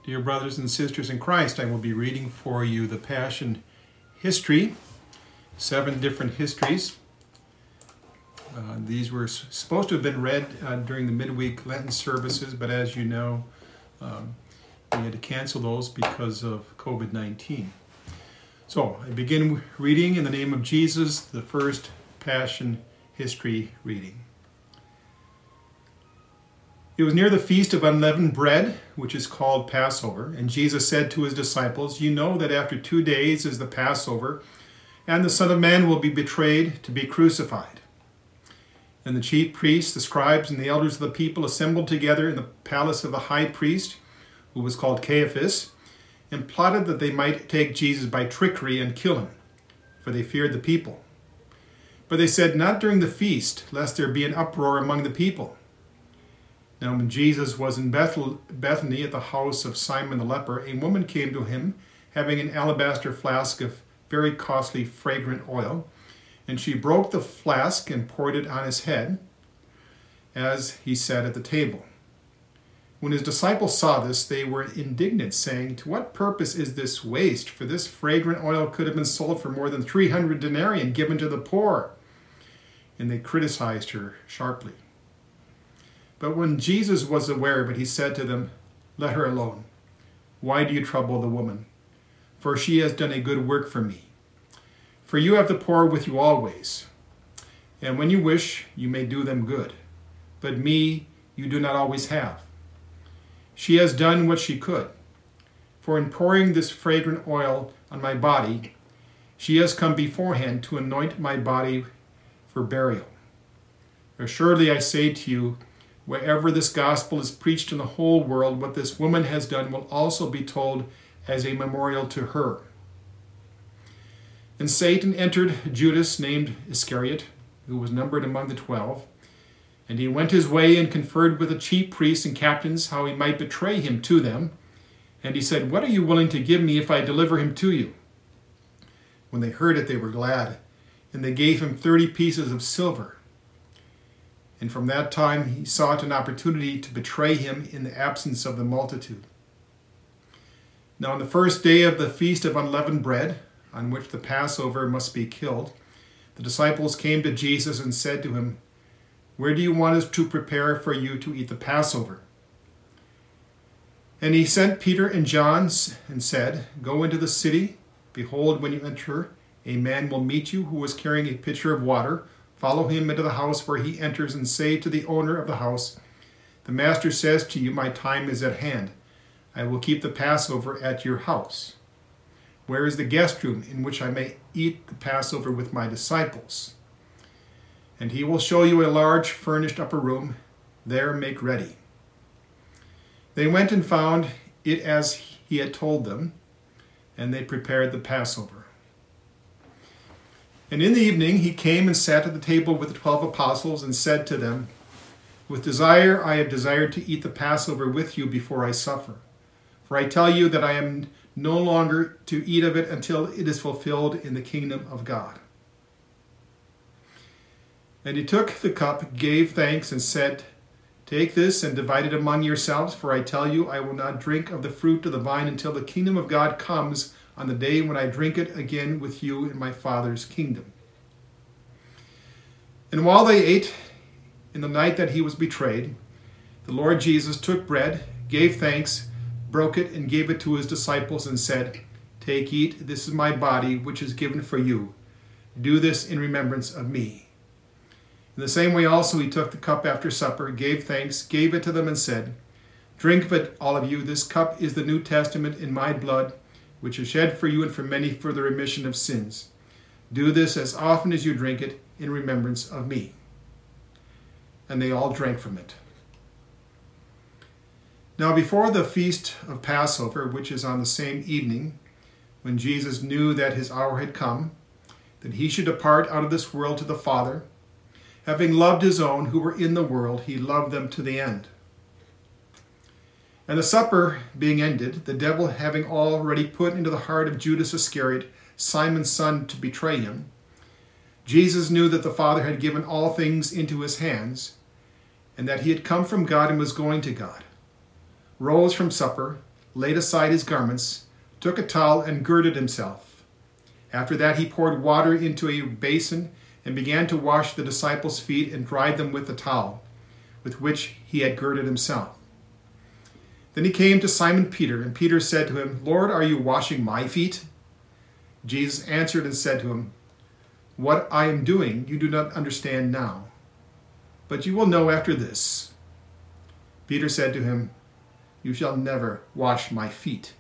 Dear brothers and sisters in Christ, I will be reading for you the Passion history, 7 different histories. These were supposed to have been read during the midweek Lenten services, but as you know, we had to cancel those because of COVID-19. So I begin reading in the name of Jesus, the first Passion history reading. It was near the Feast of Unleavened Bread, which is called Passover, and Jesus said to his disciples, "You know that after 2 days is the Passover, and the Son of Man will be betrayed to be crucified." And the chief priests, the scribes, and the elders of the people assembled together in the palace of the high priest, who was called Caiaphas, and plotted that they might take Jesus by trickery and kill him, for they feared the people. But they said, "Not during the feast, lest there be an uproar among the people." Now when Jesus was in Bethany at the house of Simon the leper, a woman came to him, having an alabaster flask of very costly fragrant oil, and she broke the flask and poured it on his head as he sat at the table. When his disciples saw this, they were indignant, saying, "To what purpose is this waste? For this fragrant oil could have been sold for more than 300 denarii and given to the poor." And they criticized her sharply. But when Jesus was aware of it, he said to them, "Let her alone. Why do you trouble the woman? For she has done a good work for me. For you have the poor with you always, and when you wish, you may do them good. But me you do not always have. She has done what she could. For in pouring this fragrant oil on my body, she has come beforehand to anoint my body for burial. Assuredly I say to you, wherever this gospel is preached in the whole world, what this woman has done will also be told as a memorial to her." And Satan entered Judas, named Iscariot, who was numbered among the 12. And he went his way and conferred with the chief priests and captains how he might betray him to them. And he said, "What are you willing to give me if I deliver him to you?" When they heard it, they were glad, and they gave him 30 pieces of silver. And from that time he sought an opportunity to betray him in the absence of the multitude. Now on the first day of the Feast of Unleavened Bread, on which the Passover must be killed, the disciples came to Jesus and said to him, "Where do you want us to prepare for you to eat the Passover?" And he sent Peter and John and said, "Go into the city. Behold, when you enter, a man will meet you who is carrying a pitcher of water. Follow him into the house where he enters and say to the owner of the house, 'The master says to you, my time is at hand. I will keep the Passover at your house. Where is the guest room in which I may eat the Passover with my disciples?' And he will show you a large furnished upper room. There make ready." They went and found it as he had told them, and they prepared the Passover. And in the evening he came and sat at the table with the 12 apostles and said to them, "With desire I have desired to eat the Passover with you before I suffer. For I tell you that I am no longer to eat of it until it is fulfilled in the kingdom of God." And he took the cup, gave thanks, and said, "Take this and divide it among yourselves, for I tell you, I will not drink of the fruit of the vine until the kingdom of God comes on the day when I drink it again with you in my Father's kingdom." And while they ate, in the night that he was betrayed, the Lord Jesus took bread, gave thanks, broke it, and gave it to his disciples, and said, "Take, eat, this is my body, which is given for you. Do this in remembrance of me." In the same way also he took the cup after supper, gave thanks, gave it to them, and said, "Drink of it, all of you. This cup is the New Testament in my blood, which is shed for you and for many for the remission of sins. Do this as often as you drink it in remembrance of me." And they all drank from it. Now before the feast of Passover, which is on the same evening, when Jesus knew that his hour had come, that he should depart out of this world to the Father, having loved his own who were in the world, he loved them to the end. And the supper being ended, the devil having already put into the heart of Judas Iscariot, Simon's son, to betray him, Jesus knew that the Father had given all things into his hands, and that he had come from God and was going to God, rose from supper, laid aside his garments, took a towel, and girded himself. After that he poured water into a basin and began to wash the disciples' feet and dried them with the towel with which he had girded himself. Then he came to Simon Peter, and Peter said to him, "Lord, are you washing my feet?" Jesus answered and said to him, "What I am doing you do not understand now, but you will know after this." Peter said to him, "You shall never wash my feet."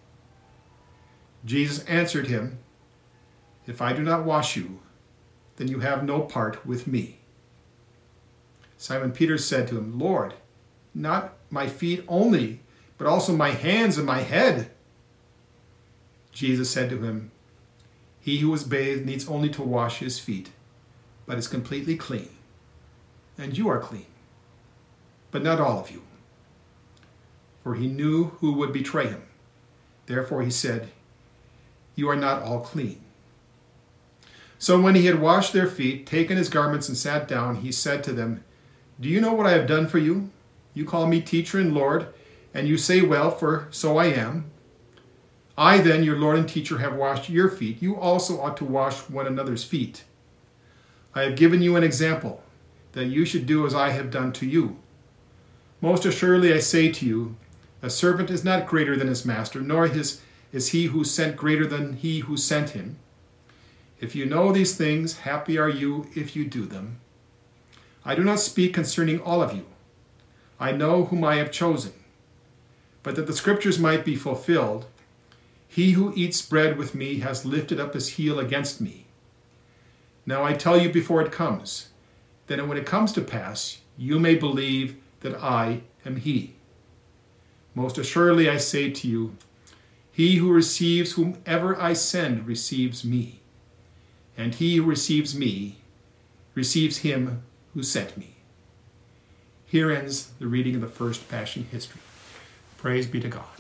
Jesus answered him, "If I do not wash you, then you have no part with me." Simon Peter said to him, "Lord, not my feet only, but also my hands and my head." Jesus said to him, "He who is bathed needs only to wash his feet, but is completely clean. And you are clean, but not all of you." For he knew who would betray him. Therefore he said, "You are not all clean." So when he had washed their feet, taken his garments and sat down, he said to them, "Do you know what I have done for you? You call me teacher and Lord, and you say well, for so I am. I then, your Lord and teacher, have washed your feet. You also ought to wash one another's feet. I have given you an example, that you should do as I have done to you. Most assuredly I say to you, a servant is not greater than his master, nor is he who sent greater than he who sent him. If you know these things, happy are you if you do them. I do not speak concerning all of you. I know whom I have chosen. But that the scriptures might be fulfilled, he who eats bread with me has lifted up his heel against me. Now I tell you before it comes, that when it comes to pass, you may believe that I am he. Most assuredly I say to you, he who receives whomever I send receives me, and he who receives me receives him who sent me." Here ends the reading of the First Passion History. Praise be to God.